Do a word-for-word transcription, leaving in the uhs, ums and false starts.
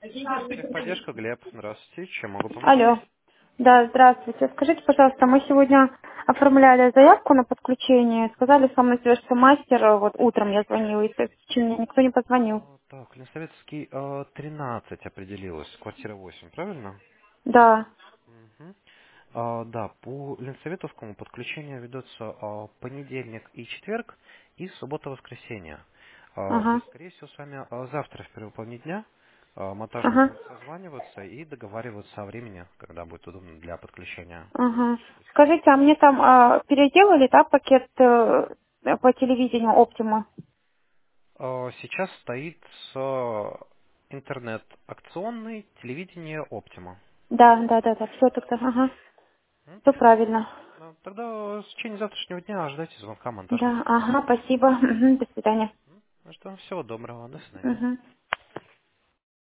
Техподдержка, Глеб. Здравствуйте. Чем могу помочь? Алло. Да, здравствуйте. Скажите, пожалуйста, мы сегодня оформляли заявку на подключение. Сказали, со мной свяжется мастер. э, Вот утром я звонила, и в течение мне никто не позвонил. А, так, Ленсоветский э, тринадцать определилась, квартира восемь, правильно? Да. Мгм. А, да, по Ленсоветовскому подключение ведется а, понедельник и четверг, и суббота-воскресенье. А, то Ага. есть, скорее всего, с вами а, завтра в первой половине дня а, монтажник Ага. будет созваниваться и договариваться о времени, когда будет удобно для подключения. Ага. Скажите, а мне там а, переделали, да, пакет э, по телевидению Оптима? А, Сейчас стоит с интернет акционный телевидение Оптима. Да, да, да, да. Все тогда. Ага. М? Все правильно. Ну, тогда в течение завтрашнего дня ожидайте звонка монтажника. Да, ага, спасибо. Мгм, до свидания. Ну что, всего доброго, до свидания. Мгм.